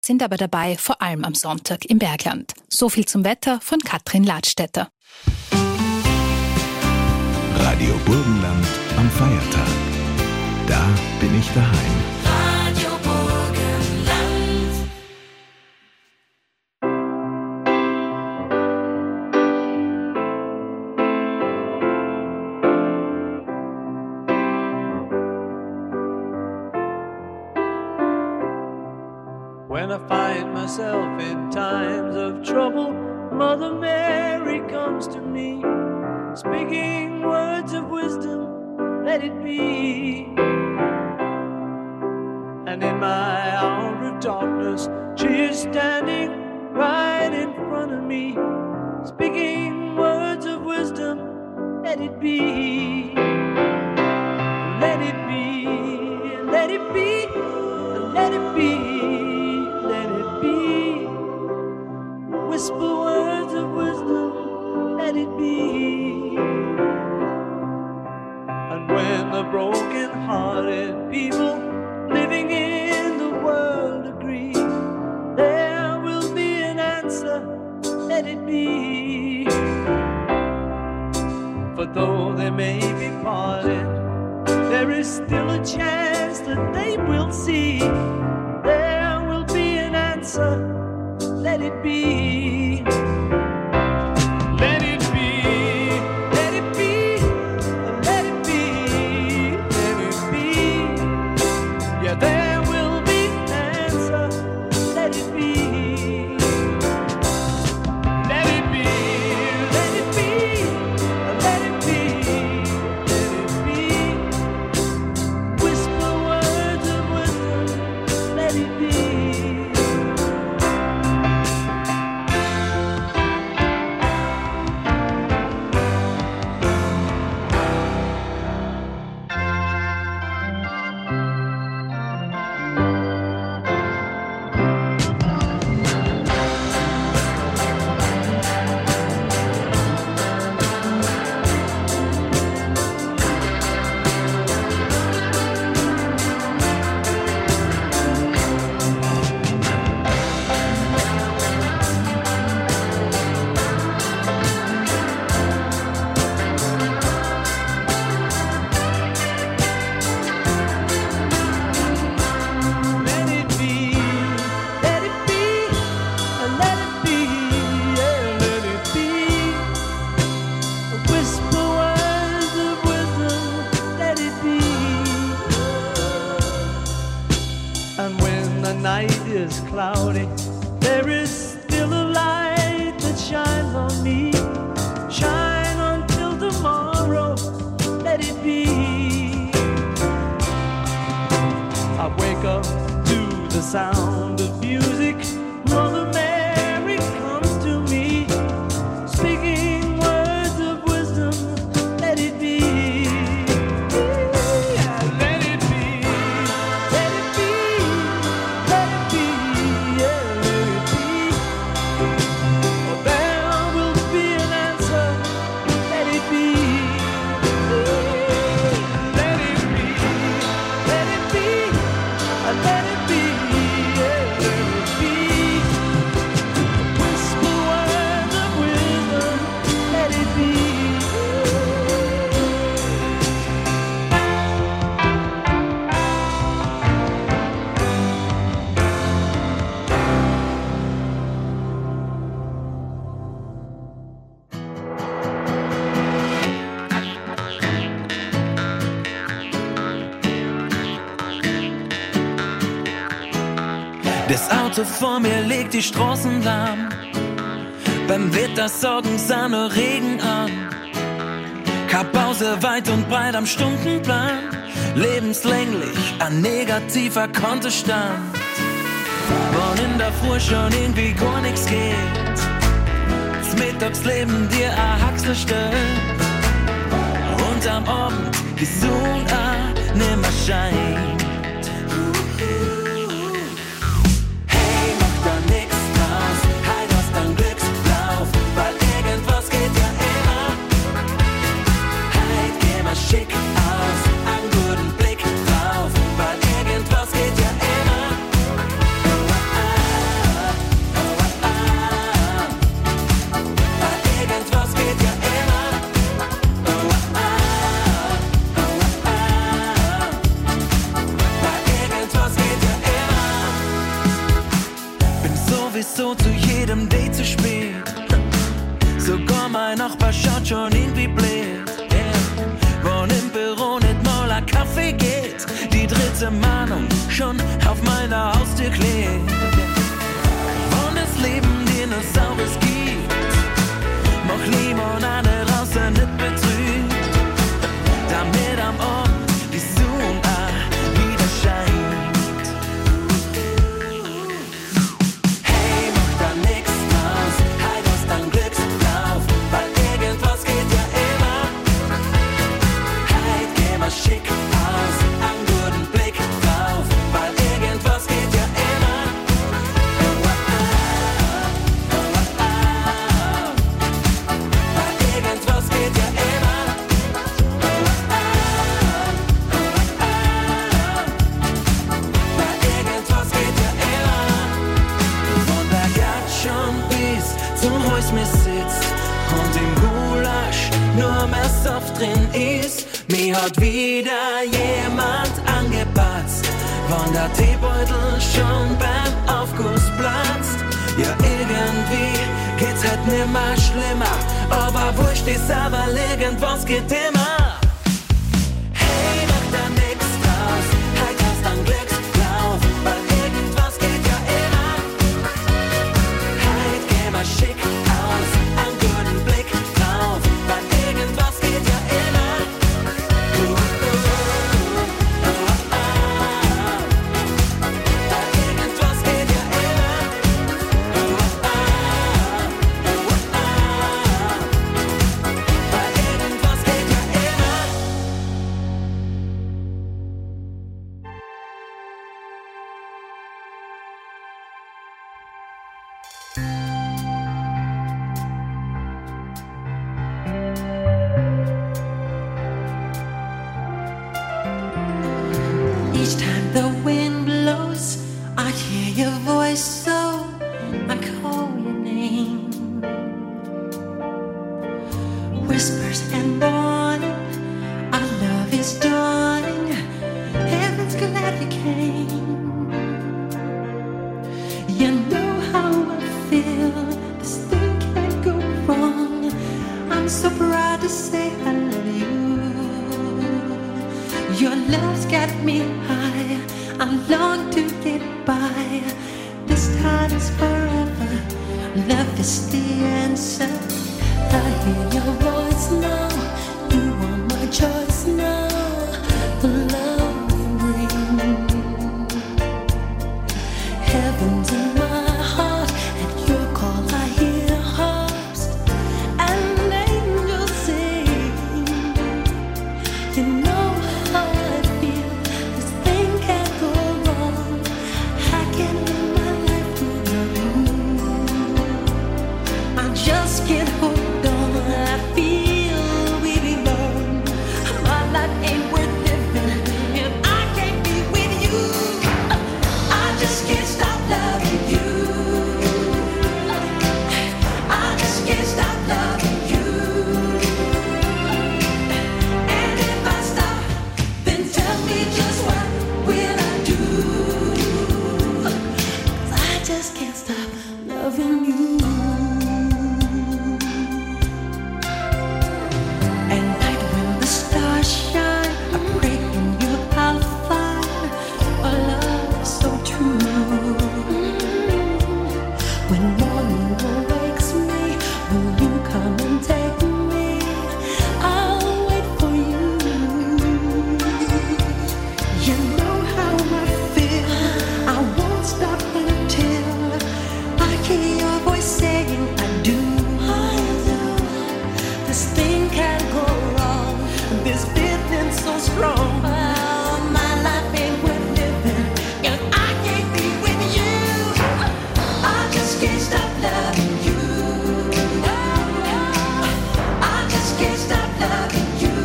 sind aber dabei, vor allem am Sonntag im Bergland. So viel zum Wetter von Katrin Ladstätter. Radio Burgenland am Feiertag. Da bin ich daheim. Radio Burgenland. When I find myself in times of trouble, Mother Mary comes to me, speaking words of wisdom, let it be. And in my hour of darkness, she is standing right in front of me, speaking words of wisdom, let it be. Let it be, let it be, let it be. Whisper words of wisdom, let it be. And when the broken-hearted people living in the world agree, there will be an answer, let it be. For though they may be parted, there is still a chance that they will see. There will be an answer, let it be. Let it be, let it be, let it be, let it be. Yeah, there will be an answer, let it be. Let it be, let it be, let it be, let it be. Whisper words of wisdom, let it be. Cloudy, there is still a light that shines on me. Shine until tomorrow, let it be. I wake up to the sound of music. Mother Mary comes to me, speaking words of wisdom, let it be. Das Auto vor mir legt die Straßen lahm. Beim Wetter sorgen sah nur Regen an. Keine Pause weit und breit am Stundenplan. Lebenslänglich ein negativer Kontostand. Wann in der Früh schon irgendwie gar nichts geht. Das Mittagsleben dir ein Haxel stellt. Und am Abend die Sonne auch nimmer scheint. Schick aus, einen guten Blick drauf, weil irgendwas geht ja immer. ist so zu jedem Date zu spät. Sogar mein Nachbar schaut schon irgendwie blöd. Wann im Büro nicht mal ein Kaffee geht, die dritte Mahnung schon auf meiner Haustür klebt. Wann das Leben dir nur Saures gibt, mach Limonade raus und nicht betrübt, damit am Abend die Sonne auch wieder scheint. Hey, mach da nix draus, halt aus dein Glückslauf, weil irgendwas geht ja immer. Halt, geh mal schick aus, einen guten Blick drauf, weil irgendwas geht ja immer. Oh, oh, oh, oh, oh, oh. Weil irgendwas geht ja immer. Oh, oh, oh, oh, oh, oh. Weil irgendwas geht ja immer. Von der Gatschon bis zum Haus mir sitzt und im Gulasch nur mehr Saft drin ist. Mir hat wieder jemand angepatzt, wann der Teebeutel schon beim Aufguss platzt. Ja, irgendwie geht's halt nimmer schlimmer, aber wurscht ist, aber irgendwas geht immer. Hey, mach da nix draus, halt aus dein Glückslauf, weil irgendwas geht ja immer. Halt, geh mal schick aus, einen guten Blick drauf, weil irgendwas geht ja immer. Oh, oh, oh, oh, oh. Weil irgendwas geht ja immer. Oh, oh, oh, oh, oh. Weil irgendwas geht ja immer. Each time the wind blows, I hear your voice, so I call your name. Whispers and warning, our love is dawning. Heaven's glad you came. You know how I feel. This thing can't go wrong. I'm so proud to say I love you. Your love's got me high. I long to get by. This time is forever. Love is the answer. I hear your voice now. You are my choice now. The love we bring. Heaven's in my heart. At your call I hear harps and angels sing. You know how I feel. This thing can't go wrong. I can live my life without you. I just can't hold on. I feel we belong. My life ain't worth living if I can't be with you. I just can't stop loving you. I just can't stop loving you. And if I stop, then tell me just what will I do? 'Cause I just can't stop loving you. At night when the stars shine, I pray in you I'll find a love so true. When morning awakes me, will you come and take me? I'll wait for you. You know how I feel. I won't stop until I hear your voice saying I do. This thing can't go wrong. This feeling so strong. Oh, my life ain't worth living if I can't be with you. I just can't stop loving you. I just can't stop loving you.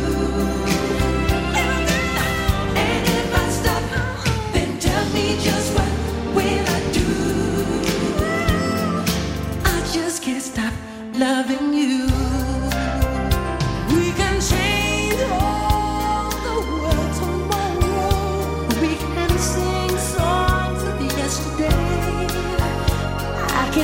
And if I stop, then tell me just what will I do? I just can't stop loving you. We can change all the world tomorrow. We can sing songs of yesterday. I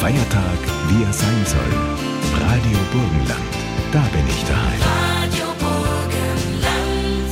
Feiertag, wie er sein soll. Radio Burgenland, da bin ich daheim. Radio Burgenland.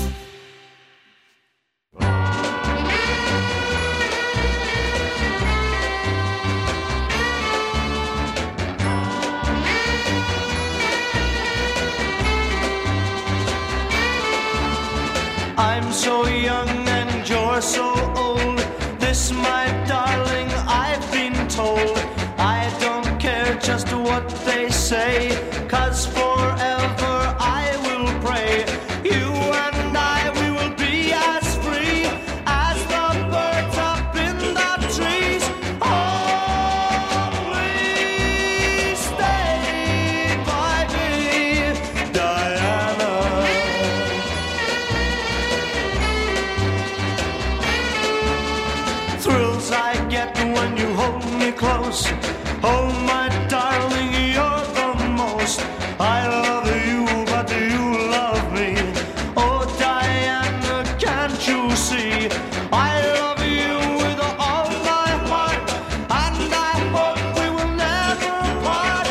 I'm so young and you're so old. This, my darling, I've been told. I don't care just what they say, 'cause forever I will pray. You and I, we will be as free as the birds up in the trees. Oh, please stay by me, Diana. Thrills I get when you hold me close. Oh, my darling, you're the most. I love you, but do you love me? Oh, Diana, can't you see? I love you with all my heart, and I hope we will never part.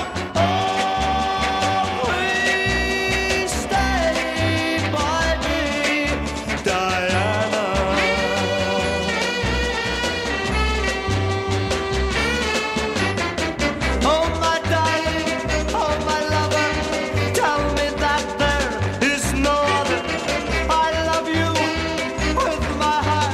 Oh, please stay by me, Diana. Oh, my darling, oh, my lover, tell me that there is no other. I love you with my heart.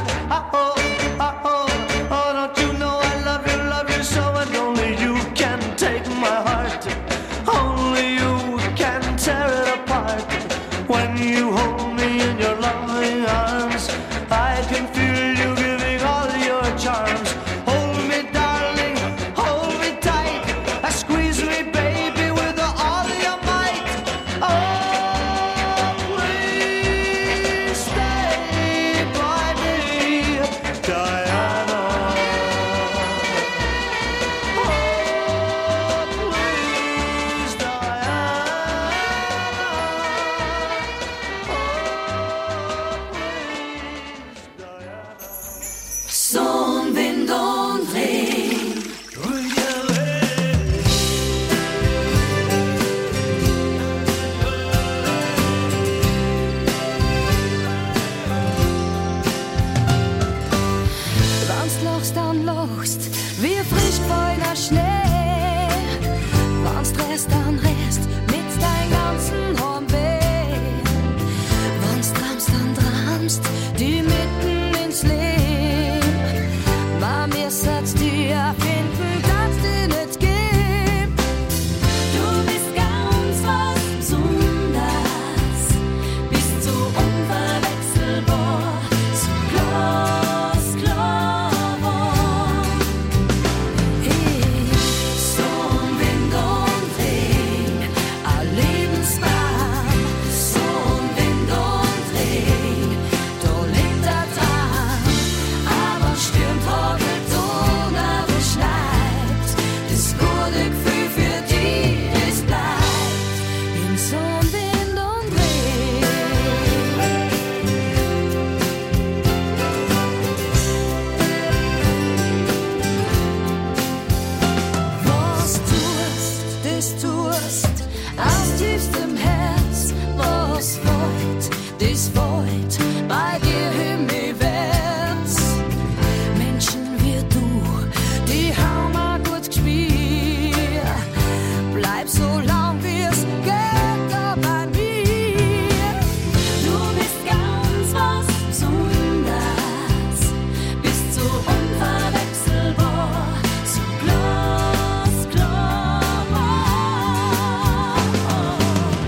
Oh, don't you know I love you so, and only you can take my heart. Only you can tear it apart. When you hold me in your loving arms, I can feel you giving all your charms. Hold me, darling, hold me tight. Squeeze me, baby, with all your might. Oh, please stay by me, Diana. Oh, please, Diana. Oh, please, Diana. Son, Wind und Regen. Wann's lochst, dann lochst, wie frisch feuchter Schnee. Wann's drehst, dann drehst, mit dein ganzen Heimweh. Wann's tramst, dann tramst, die mitten ins Leben. Ma mir sagst du, finden, kannst du nicht geben. Du bist ganz was Besonderes, bist so unverwechselbar, so glasklar warm. Son, Wind und Regen, ein Lebensbaum. Son, Wind und Regen, da liegt der Traum. Aber stürmt, hagelt, Donau schneit, das gute Gefühl für dich, das bleibt. In Son, Wind und Regen. Was tust, das tust, aus tiefstem Herz. Was wollt, das wollt, bei dir himmelwärts. Menschen wie du, die haben ein gut gespielt. Bleib so lang, wie es geht, da bei mir. Du bist ganz was Besonderes, bist so unverwechselbar, so glasklar warm.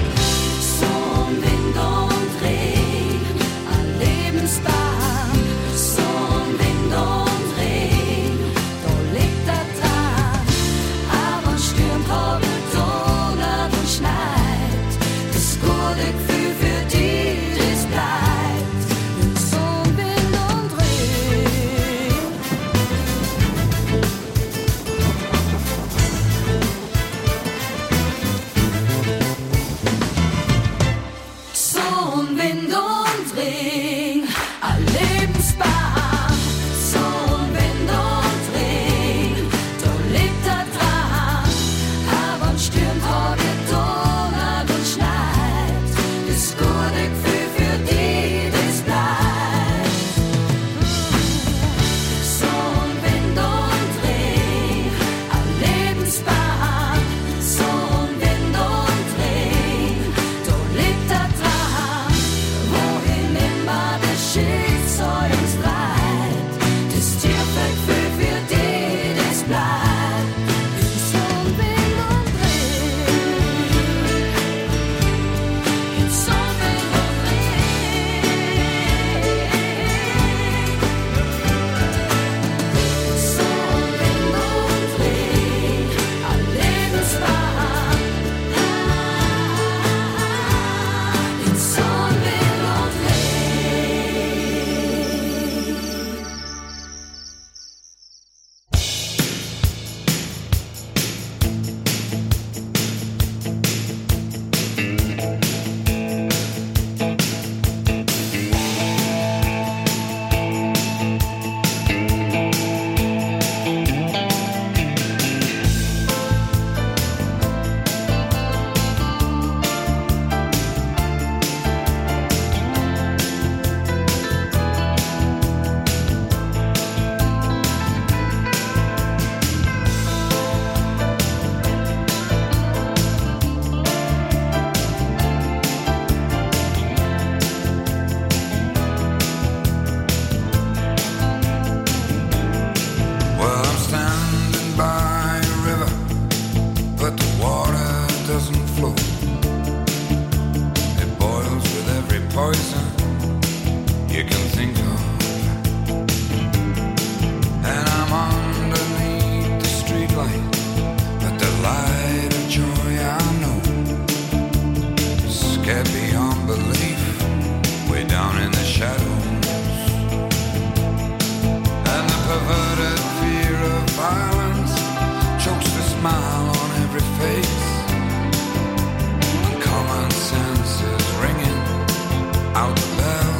smile on every face, and common sense is ringing out the bell.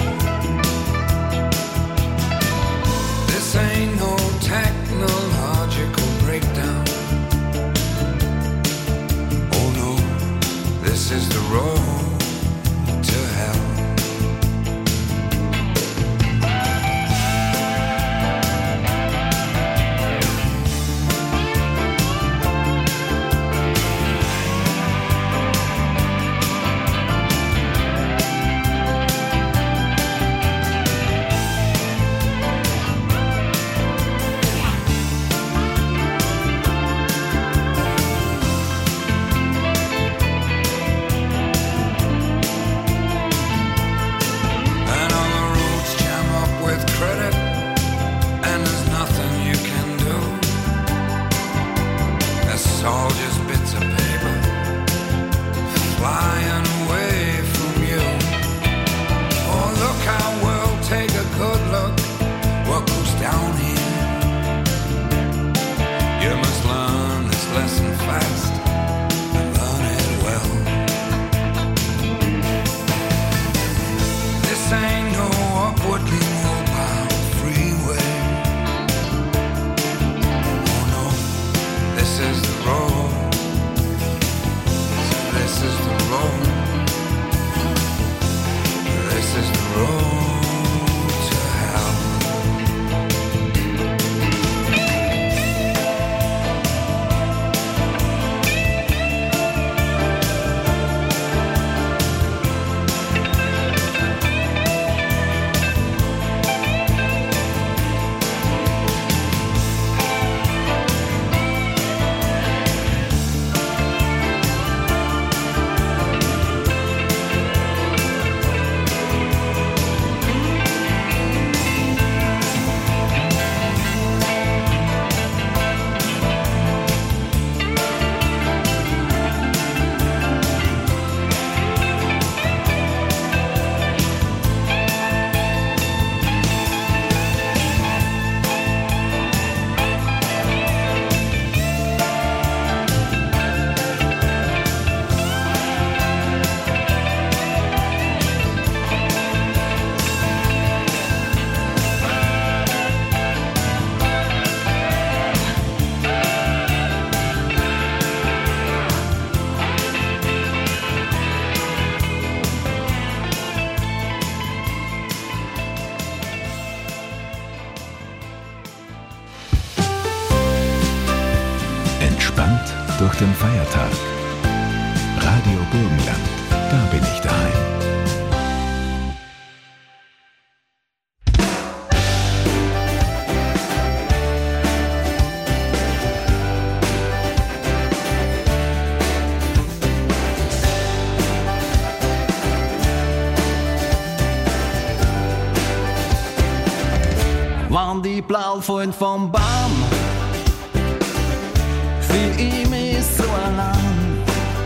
This ain't no technological breakdown. Oh no, this is the road to hell. All just bits of paper flying away from you. Oh, look how we'll take a good look what goes down here. You must learn this lesson fast and learn it well. This ain't no upwardly mobile freeway. Oh no, this is the road. This is the road. This is the road to hell. Entspannt durch den Feiertag. Radio Burgenland, da bin ich daheim. Waren die Blaufreund vom Baum, fühl ich mich so allein,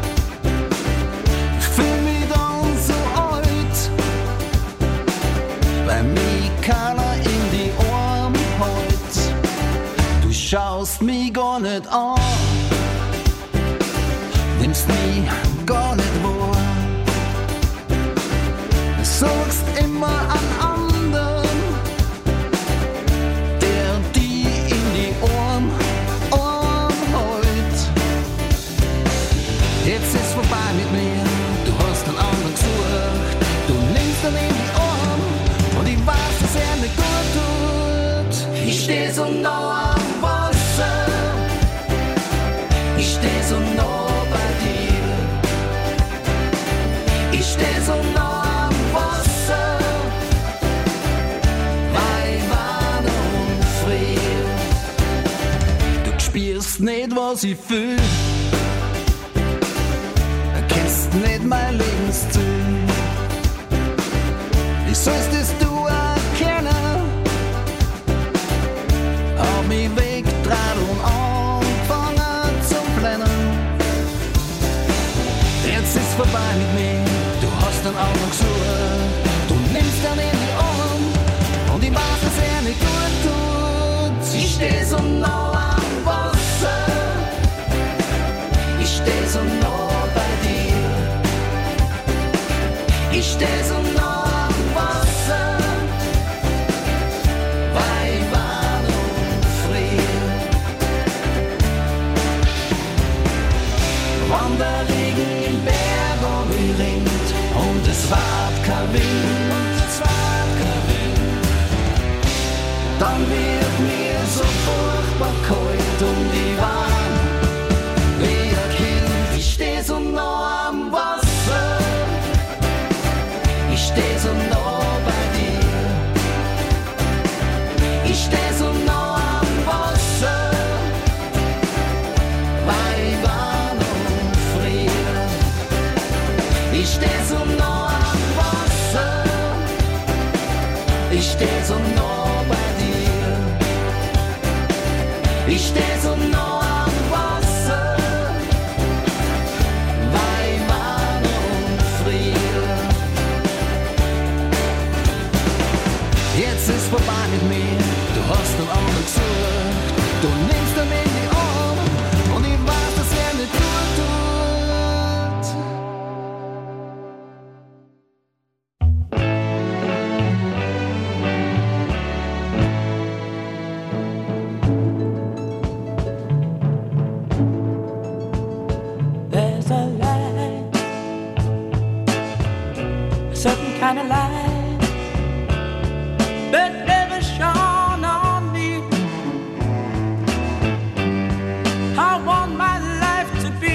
fühl mich dann so alt, weil mich keiner in die Arme hält. Du schaust mich gar nicht an, nimmst mich gar nicht wahr, sagst immer an anderen, der die in die Arme hält. Jetzt ist vorbei mit mir, du hast einen anderen gesucht, du nimmst ihn in die Arme und ich weiß, dass er nicht gut tut. Ich steh so nah am Wasser, ich steh so nah bei dir, ich steh so nah am Wasser, weil Wahn und Frier. Du spürst nicht, was ich fühl, erkennst nicht mein Lebensziel. Wie sollst es du erkennen? Hab mich weggedreht und angefangen zu flennen. Jetzt ist vorbei mit mir, du hast einen anderen gesucht, du nimmst ihn in die Arme und ich weiß, dass er nicht gut tut. Ich steh so nah am Wasser, steh so nah bei dir. Ich steh so nah am Wasser, weil ich warm und friere. Ich steh so nah am Wasser, ich steh so nah bei dir. Ich steh so nah am Wasser, weil ich warm und friere. Jetzt ist vorbei mit mir, du hast einen anderen gesucht. Du nimmst ihn in die Arme und ich weiß, dass er nicht gut tut. There's a light, a certain kind of light that never shone on me. I want my life to be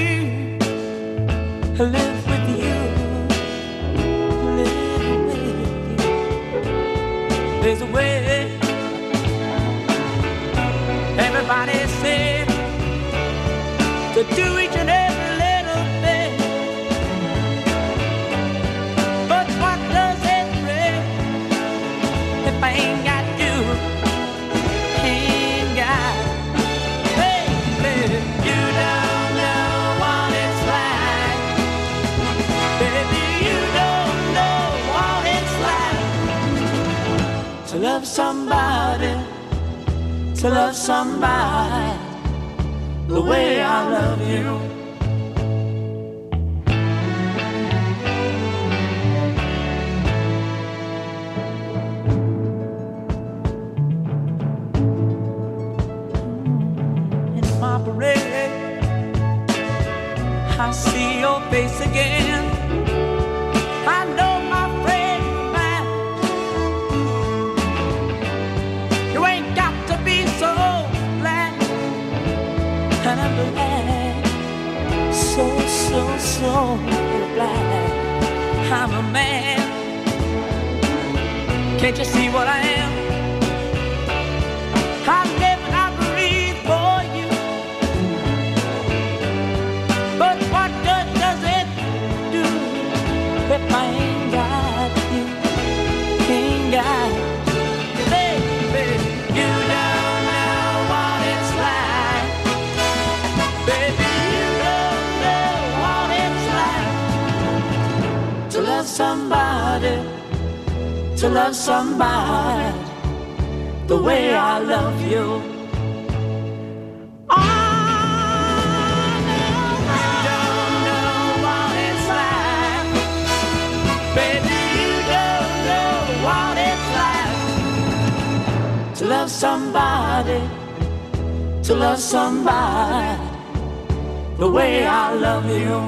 live with you, live with you. There's a way. Everybody said to do each and every little thing, but what does it bring if I ain't got you? Ain't got, baby, you don't know what it's like. Baby, you don't know what it's like to love somebody, to love somebody the way I love you. In my parade, I see your face again. I know my friend man, you ain't got to be so glad. And I'm glad, so glad I'm a man. Can't you see what I am? I live and I breathe for you. But what good does it do if I ain't got you? Ain't got you, baby. You don't know what it's like. Baby, you don't know what it's like to love somebody, to love somebody the way I love you. Oh, no, you don't know what it's like. Baby, you don't know what it's like to love somebody, to love somebody the way I love you.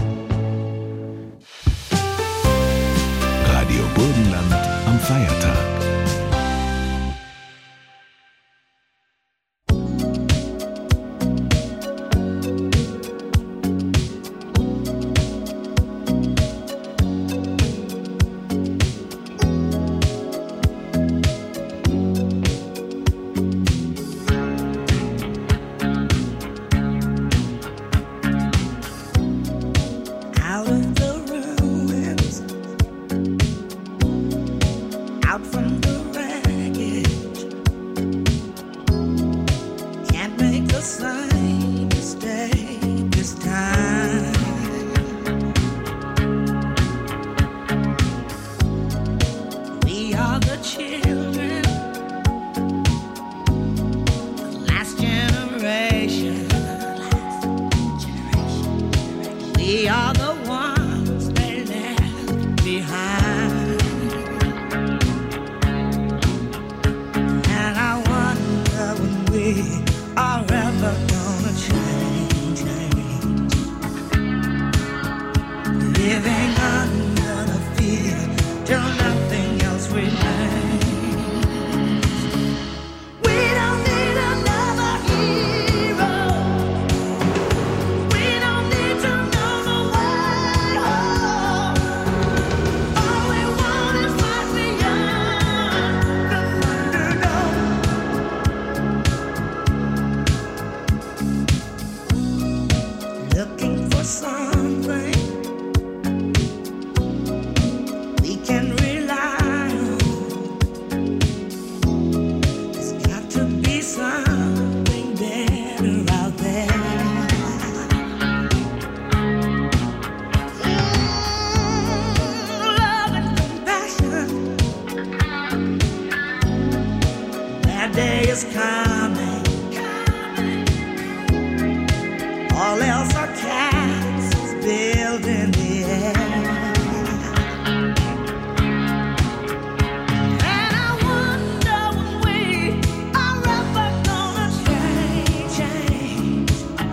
Radio Burgenland am Feiertag. Out of the ruins, something we can rely on. There's got to be something better out there. Love and compassion. That day is coming. All else are castles built in the air. And I wonder when we are ever gonna change.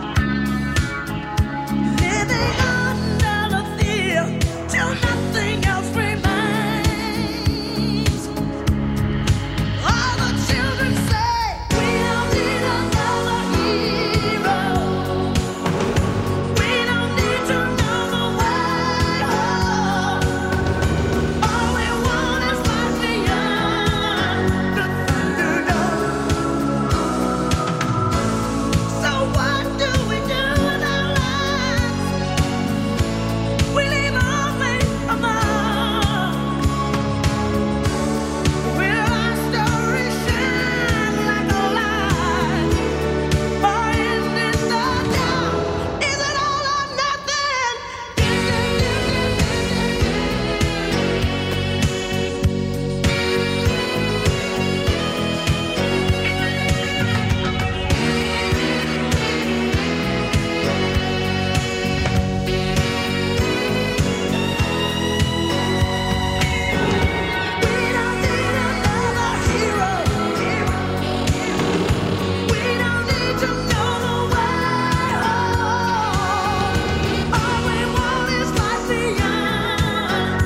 Living under the fear till nothing else remains. All the children say we don't need another hero. We don't need to know the way home. All we want is life beyond the Thunderdome. So what do we do with our lives? We leave only a mark. Will our story shine like a light? Or end in the dark? Is it all or nothing? We don't need another hero. We don't need to know the way home. All we want is life beyond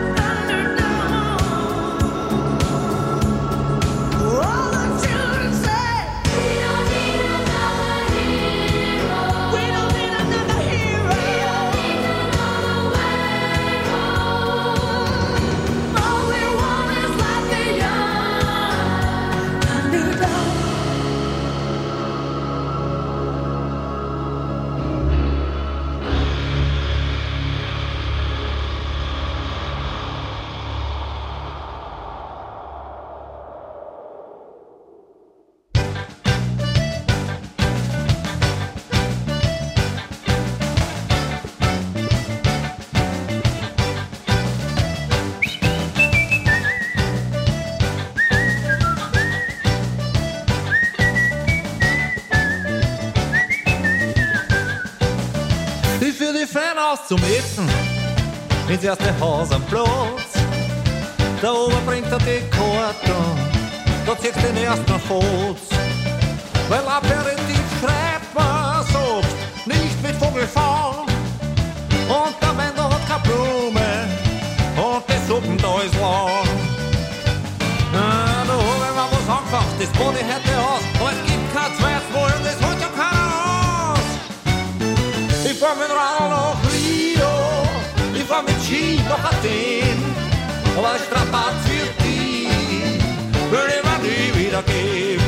Thunderdome. All the children say we don't need another hero. We don't need another hero. We don't need to know the way home. All we want is life beyond Thunderdome. Ich führ die Fan aus zum Essen, ins erste Haus am Platz. Der Ober bringt er die Karte, da ziehst du den ersten Fotz. Weil Aperitif schreibt man, sagt, nicht mit Vogel fahren. Und der Wendel hat keine Blume, und die Suppen da ist warm. Da hab ich mal was angefangen, das Body heute aus. Aber es gibt kein zweites Mal und das holt ja keiner aus. Ich fahr mit Radl nach Rio, ich fahr mit Ski nach Athen. Aber Strapaz für die will ich mir nie wieder geben.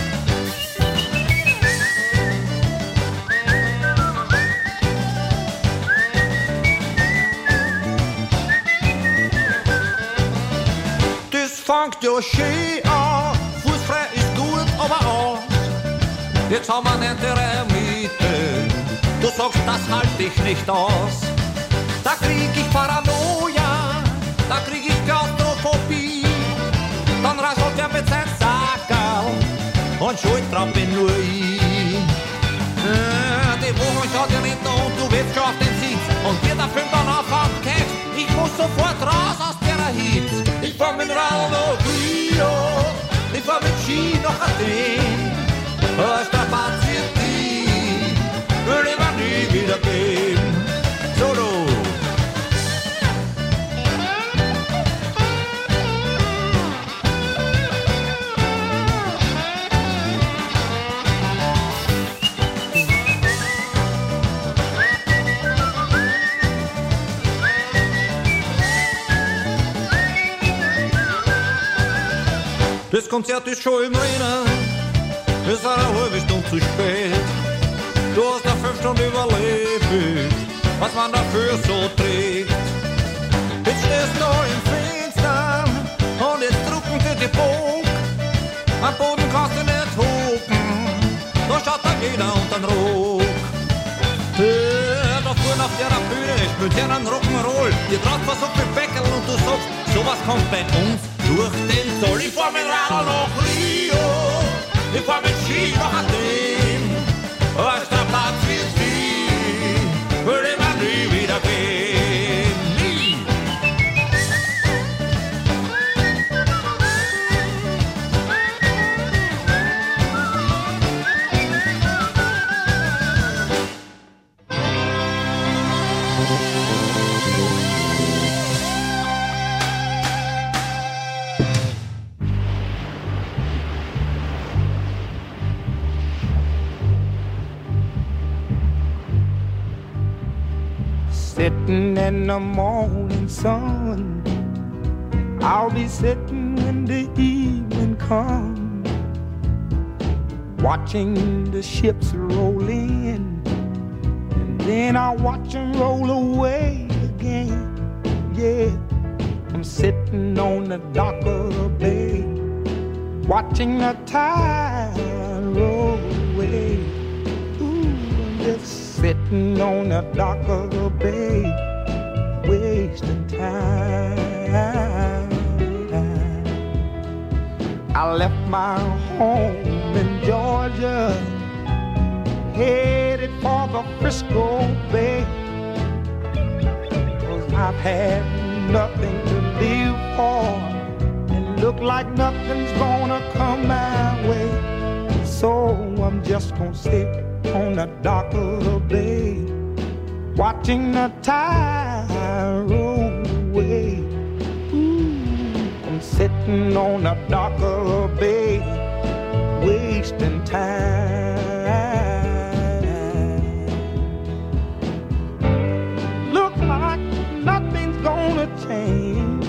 Das fängt ja schön an, fußfrei ist gut, aber aus. Jetzt haben wir nicht ihre Miete, du sagst, das halt ich nicht aus. Da krieg ich Paranoia, da krieg ich Klaustrophobie. Dann rasselt er mit seinem Sackerl und schuld drauf bin nur ich. Die Wohnung schaut ja nicht und du willst schon auf den Sitz. Und dir der Film dann auf Cash, ich muss sofort raus aus der Hit. Ich fahr mit Radl nach Rio, ich fahr mit Ski nach Athen. Strapaz für die will ich mir nie wieder geben. Solo. Das Konzert ist schon im Rennen, ist eine halbe Stunde zu spät. Du hast nach 5 Stunden überlebt. was man dafür so trägt. Jetzt stehst du im Finstern und jetzt drucken sie die Punkt. Am Boden kannst du nicht hupen, da schaut da jeder unter den Ruck. Da vorne auf der Bühne spielt sie einen Rock'n'Roll. Ihr traut was auf den Bäckerl und du sagst, sowas kommt bei uns durch den Zoll. Ich fahr mit Radl nach Rio, ich fahr mit Ski nach Athen. Als der Platz wird wie, würde man nie wieder gehen. Nie! Sitting in the morning sun, I'll be sitting when the evening comes, watching the ships roll in, and then I'll watch them roll away again. Yeah, I'm sitting on the dock of the bay, watching the tide roll away. Ooh, I'm just sitting on the dock of the bay, wasting time. I left my home in Georgia, headed for the Frisco Bay, 'cause I've had nothing to live for, and look like nothing's gonna come my way. So I'm just gonna sit on the dock of the bay, watching the tide roll away. Ooh, I'm sitting on the dock of the bay, wasting time. Look like nothing's gonna change,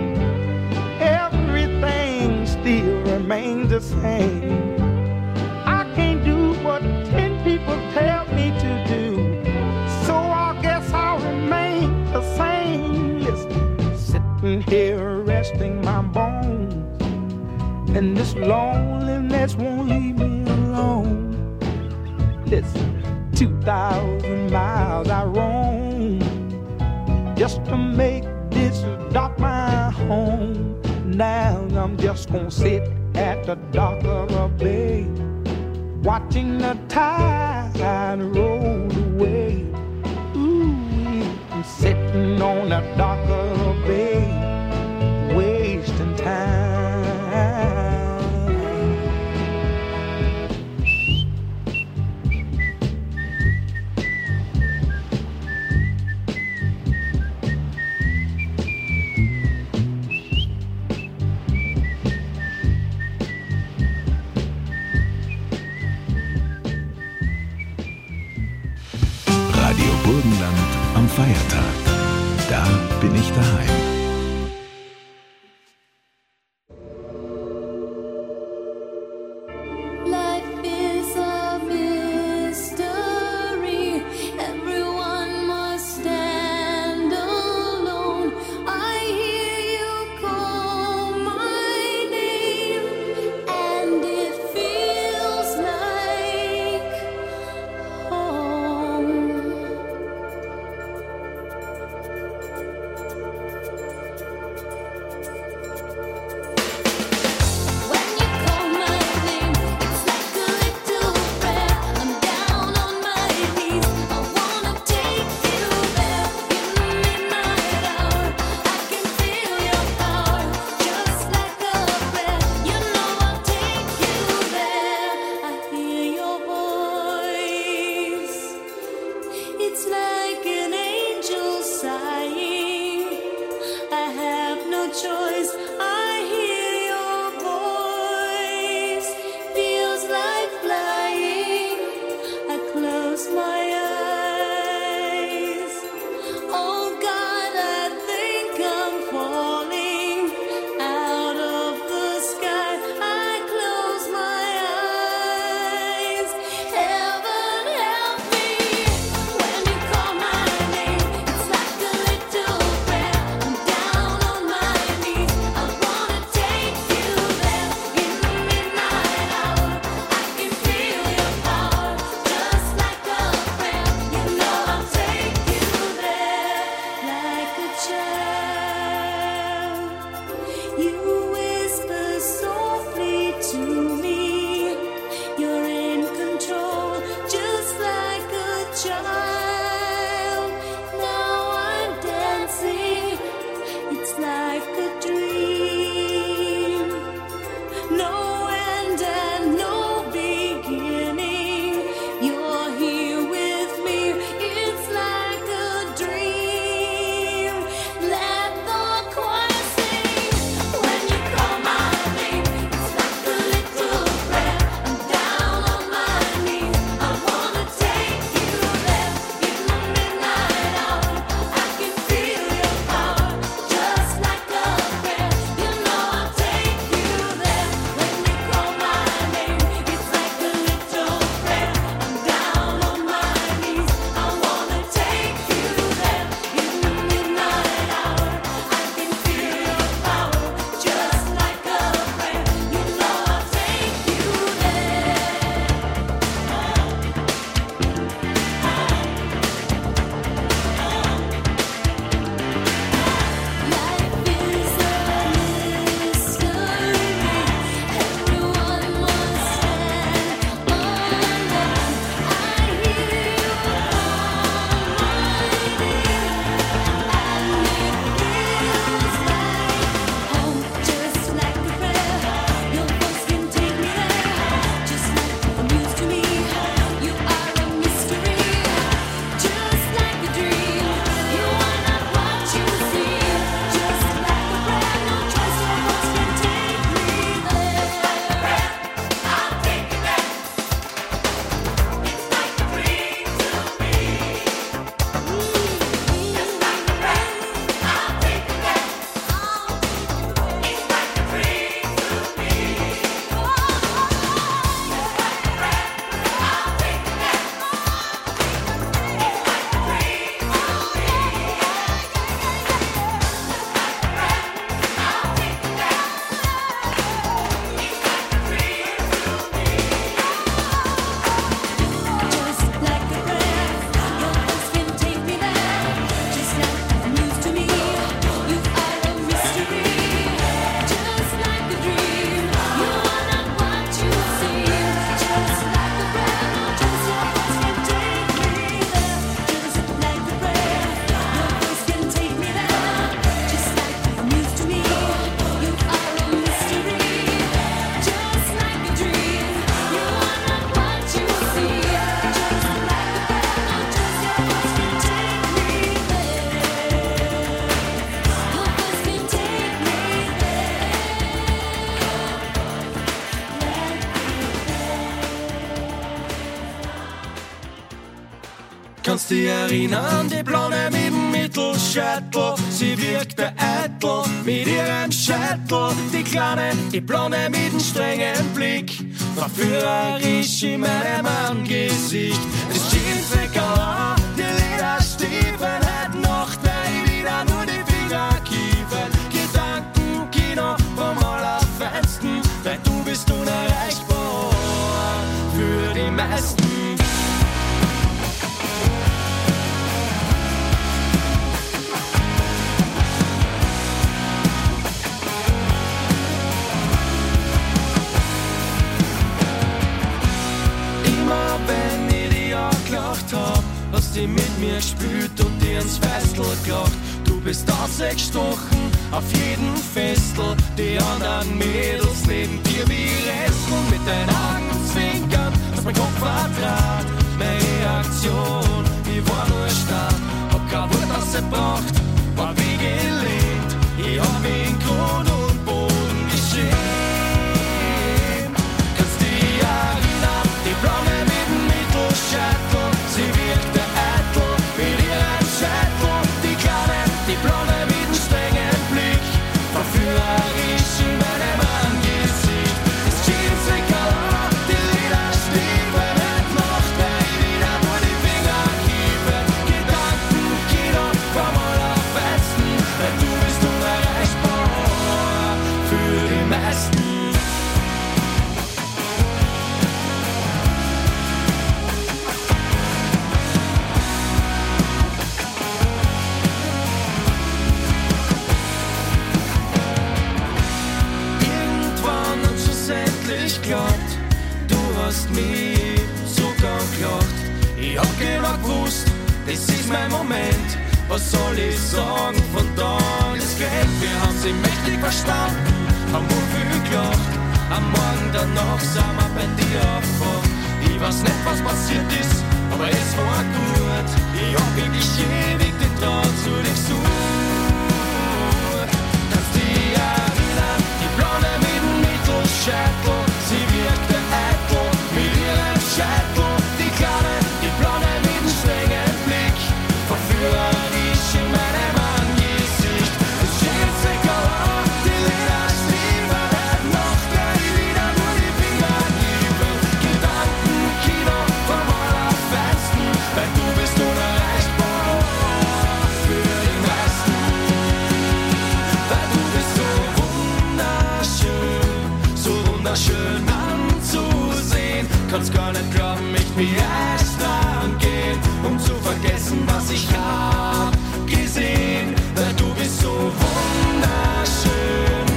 everything still remains the same. I can't do what 10 people tell me to do, so I guess I'll remain the same. Listen, sitting here resting my bones, and this loneliness won't leave me alone. Listen, 2,000 miles I roam just to make this dock my home. Now I'm just gonna sit at the dock of a bay, watching the tide roll away. Ooh, I'm sitting on the dock of the bay, wasting time. Radio Burgenland am Feiertag. Da bin ich daheim. Life is a mystery. Everyone must stand alone. I hear you call my name, and it feels like home. Kannst dich erinnern, die Blonde mit dem Mittelscheitel, sie wirkte eitel mit ihrem Scheitel. Die Kleine, die Blonde mit dem strengen Blick, verführerisch in meinem Angesicht. Das Jeansjackerl, die Lederstiefel, heute Nacht ich wieder nur die Finger kiefen. Gedankenkino vom Allerfeinsten, weil du bist unerreichbar für die meisten. Hast die mit mir gespielt und dir ins Festel gelacht. Du bist ausgestochen auf jeden Festel. Die anderen Mädels neben dir wie Resteln. Mit deinen Augen zwinkern, hast mein Kopf vertraut. Meine Reaktion, ich war nur starr. Hab kein Wort ausgebracht, war wie gelähmt. Ich hab mich in Grund und Boden geschämt. Kannst dich erinnern, die Blonde mit dem Mittelscheitel, sie wirkte eitel mit ihrem Scheitel. Die Kleine, die Blonde mit dem strengen Blick, verführerisch in meinem Angesicht. Das Jeansjackerl, die Lederstiefel, heute Nacht ich wieder nur die Finger kiefen. Gedankenkino vom Allerfeinsten, weil du bist unerreichbar für die meisten. Glaubt, du hast mich sogar gelacht. Ich hab genau gewusst, das ist mein Moment. Was soll ich sagen, von da ist gleich. Wir haben sie mächtig verstanden, haben wohl viel gelacht. Am Morgen danach sind wir bei dir aufgewacht. Ich weiß nicht, was passiert ist, aber es war gut. Ich hab wirklich ewig den Draht zu dir gesucht. Kannst dich erinnern, die Blonde mit dem Mittelscheitel, sie wirkte eitel mit ihrem Scheitel. Die Kleine, die Blonde mit dem strengen Blick, verführerisch in meinem Angesicht. Das Jeansjackerl, die Lederstiefel, heute Nacht ich wieder nur die Finger kiefen. Gedankenkino vom Allerfeinsten, weil du bist unerreichbar für die meisten. Weil du bist so wunderschön anzusehen. Kannst gar nicht glauben, ich bin erst angehen, um zu vergessen, was ich hab gesehen. Weil du bist so wunderschön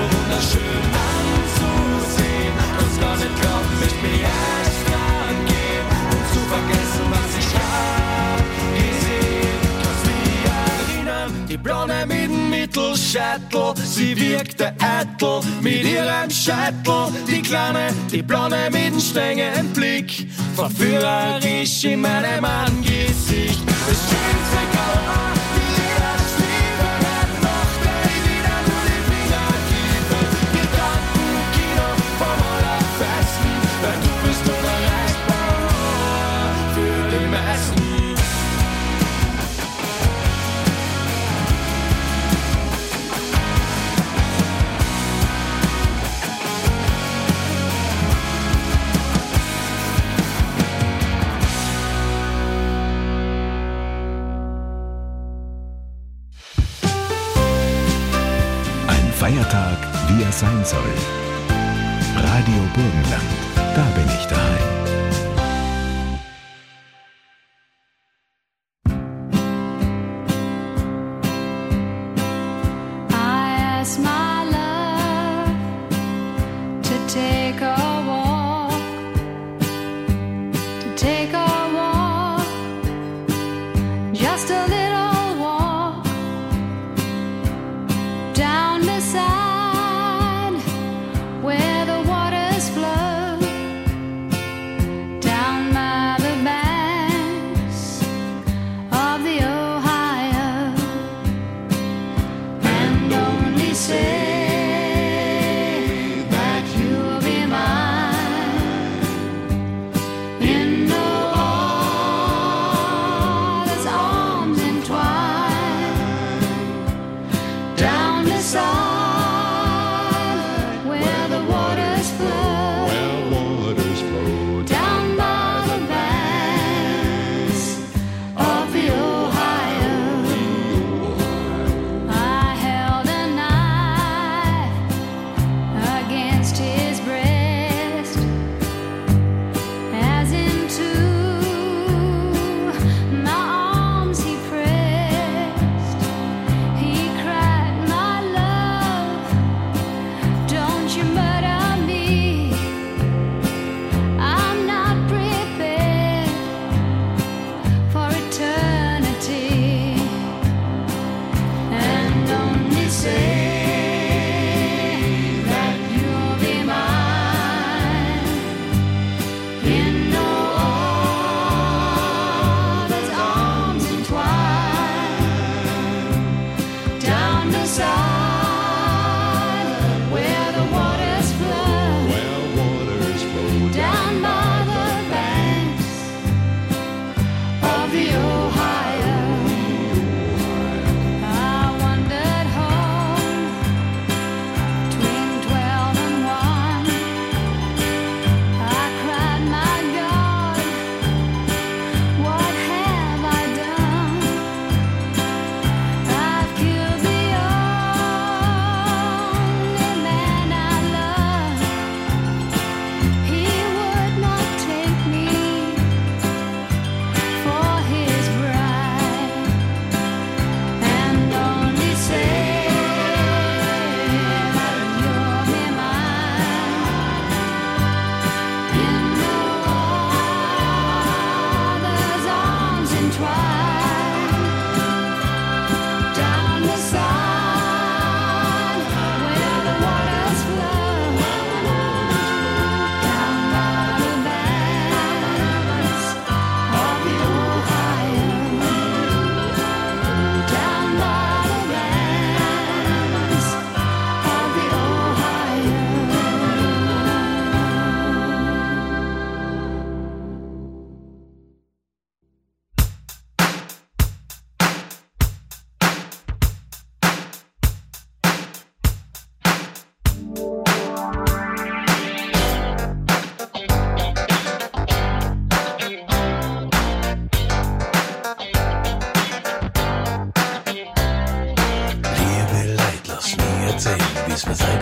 anzusehen. Kannst gar nicht glauben, ich bin erst angehen, um zu vergessen, was ich hab gesehen. Kannst dich erinnern, die Blonde mit dem Mittelscheitel, sie wirkte eitel mit ihrem Scheitel. Die Kleine, die Blonde mit dem strengen Blick, verführerisch in meinem Angesicht. Das Jeansjackerl, die Lederstiefel, heute Nacht ich wieder nur die Finger kiefen. Gedankenkino vom Allerfeinsten, weil du bist unerreichbar für die meisten. Feiertag, wie er sein soll. Radio Burgenland, da bin ich daheim.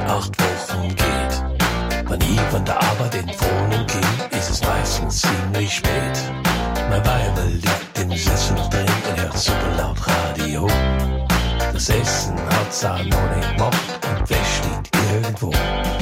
8 Wochen geht. Wenn ich von der Arbeit in die Wohnung gehe, ist es meistens ziemlich spät. Mein Weibel liegt im Sessel drin und hört super laut Radio. Das Essen hat sie auch noch nicht gemacht und die Wäsche liegt irgendwo.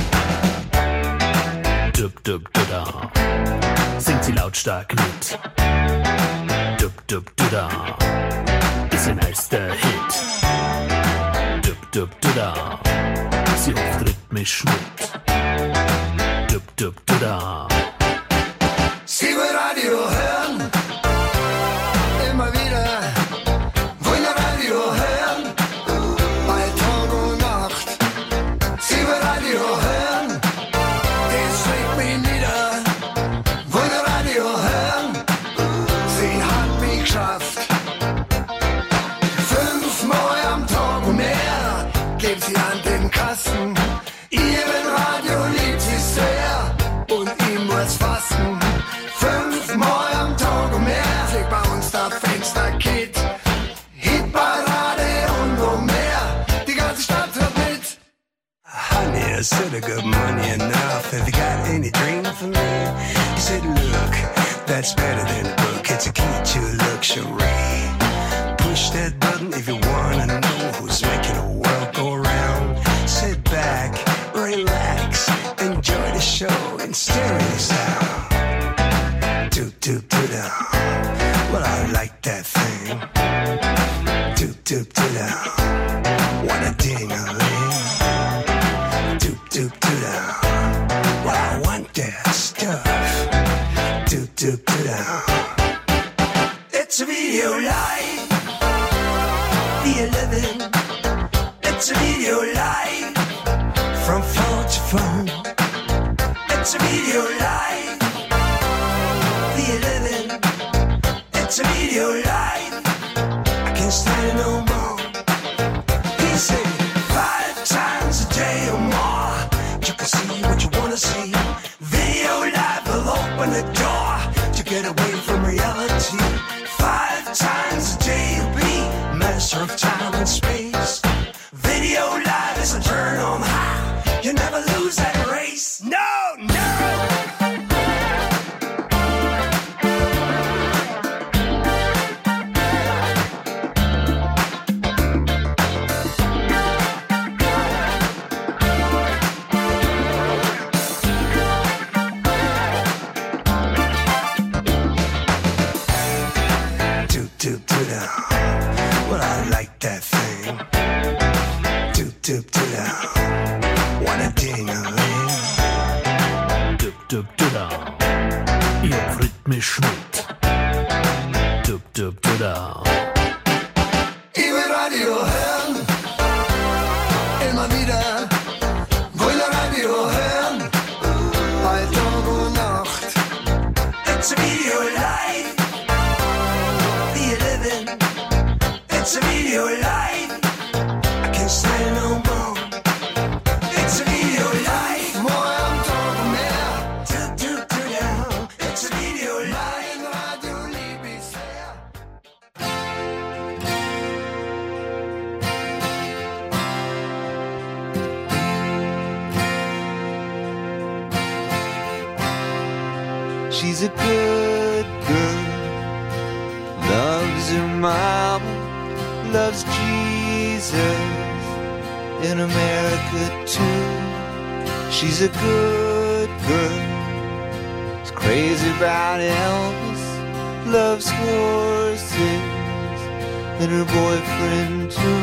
Dub, dub, da, singt sie lautstark mit. Dub, dub, da, ist ihr nächster Hit. Dub, dub, da, sie oft rhythmisch mit. Dub, dub, da. Sie will Radio hören, immer wieder. Wollen Radio hören, bei Tag und Nacht. Sie will Radio hören, das schlägt mich nieder. Wollen Radio hören, sie hat mich geschafft. 5-mal am Tag und mehr, gibt sie an den Kasten. Ihren Radio liebt sie sehr und ihm muss fassen. 5-mal am Tag und mehr, fliegt bei uns das Fensterkit. Hitparade und noch mehr, die ganze Stadt hört mit. Honey, I said I got money enough. Have you got any dream for me? He said, look, that's better than a book. It's a key to luxury. Push that button if you wanna know who's making the world go round. Sit back, relax, enjoy the show in stereo sound. Doop doop doop down. Well, I like that thing. Doop doop doop down. What a ding-a-ling. Doop doop doop down. Well, I want that stuff. Doop doop doop down. It's a video live. The 11. It's a video live. From phone to phone. It's a video live. The 11. It's a video live. I can't stand it no more. He said 5 times a day or more. You can see what you wanna see. Video live will open the door to get away from reality. 5 times a day you'll be master of time and space. Video live is a turn on high. You never lose that race. No, no. Doop doop doop down. Well, I like that thing. Doop doop doop down. What a ding-a-ling. Dub, dub, da, ihr rhythmisch mit. Dub, dub, da. Ich will Radio hören, immer wieder. Wollen Radio hören, bei Tag und Nacht. It's a video live. The 11. It's a video live. I can't stand it no more. It's a video live. Mal am Tag und mehr, Doop doop doop down. It's a video live. mein Radio lieb ich sehr. She's a good girl, loves her mama, loves Jesus in America too. She's a good girl, is crazy about Elvis, loves horses and her boyfriend too.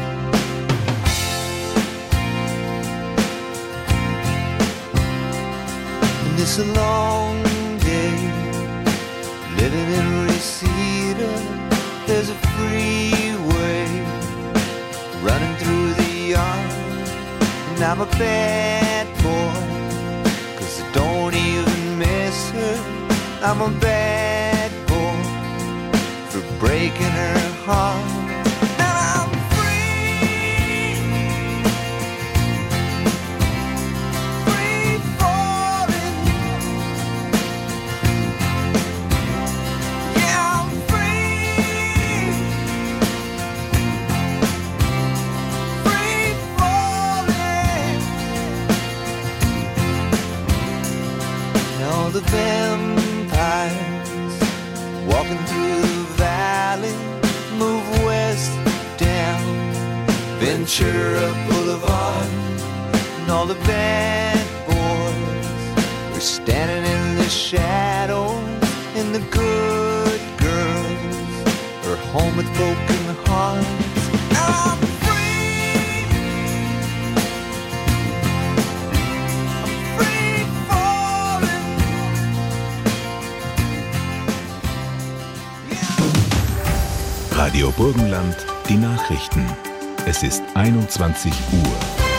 And it's a long day living in Reseda. There's a freeway running through the yard, and I'm a bad boy, 'cause I don't even miss her. I'm a bad boy for breaking her heart. And I'm free, free falling. Yeah, I'm free, free falling. Ventura Boulevard, and all the bad boys were standing in the shadows, and the good girls are home with broken hearts. I'm free, I'm free falling. Radio Burgenland, die Nachrichten. Es ist 21 Uhr.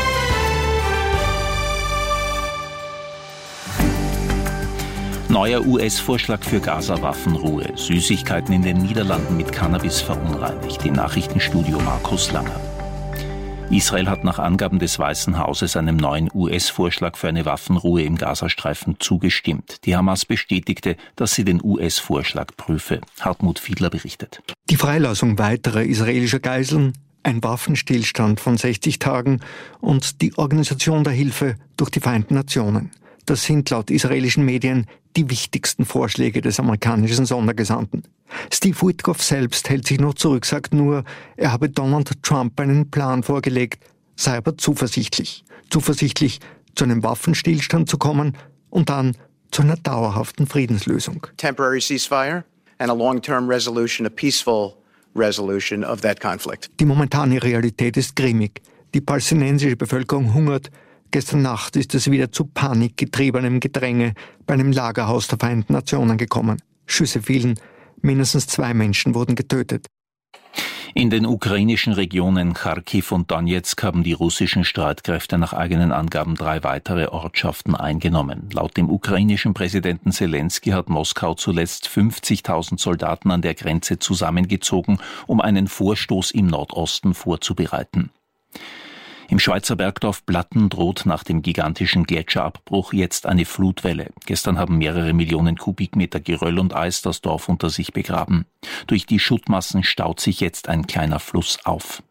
Neuer US-Vorschlag für Gaza-Waffenruhe. Süßigkeiten in den Niederlanden mit Cannabis verunreinigt. Im Nachrichtenstudio Markus Langer. Israel hat nach Angaben des Weißen Hauses einem neuen US-Vorschlag für eine Waffenruhe im Gazastreifen zugestimmt. Die Hamas bestätigte, dass sie den US-Vorschlag prüfe. Hartmut Fiedler berichtet. Die Freilassung weiterer israelischer Geiseln, ein Waffenstillstand von 60 Tagen und die Organisation der Hilfe durch die Vereinten Nationen. Das sind laut israelischen Medien die wichtigsten Vorschläge des amerikanischen Sondergesandten. Steve Witkoff selbst hält sich noch zurück, sagt nur, er habe Donald Trump einen Plan vorgelegt, sei aber zuversichtlich. Zuversichtlich, zu einem Waffenstillstand zu kommen und dann zu einer dauerhaften Friedenslösung. Temporary ceasefire and a long-term resolution, a peaceful resolution of that conflict. Die momentane Realität ist grimmig. Die palästinensische Bevölkerung hungert. Gestern Nacht ist es wieder zu panikgetriebenem Gedränge bei einem Lagerhaus der Vereinten Nationen gekommen. Schüsse fielen, mindestens 2 Menschen wurden getötet. In den ukrainischen Regionen Kharkiv und Donetsk haben die russischen Streitkräfte nach eigenen Angaben 3 weitere Ortschaften eingenommen. Laut dem ukrainischen Präsidenten Zelensky hat Moskau zuletzt 50.000 Soldaten an der Grenze zusammengezogen, um einen Vorstoß im Nordosten vorzubereiten. Im Schweizer Bergdorf Blatten droht nach dem gigantischen Gletscherabbruch jetzt eine Flutwelle. Gestern haben mehrere Millionen Kubikmeter Geröll und Eis das Dorf unter sich begraben. Durch die Schuttmassen staut sich jetzt ein kleiner Fluss auf.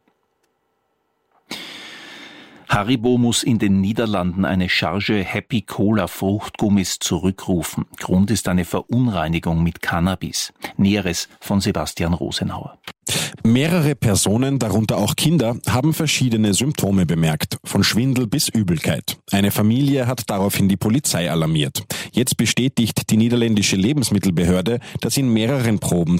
Haribo muss in den Niederlanden eine Charge Happy Cola Fruchtgummis zurückrufen. Grund ist eine Verunreinigung mit Cannabis. Näheres von Sebastian Rosenauer. Mehrere Personen, darunter auch Kinder, haben verschiedene Symptome bemerkt, von Schwindel bis Übelkeit. Eine Familie hat daraufhin die Polizei alarmiert. Jetzt bestätigt die niederländische Lebensmittelbehörde, dass in mehreren Proben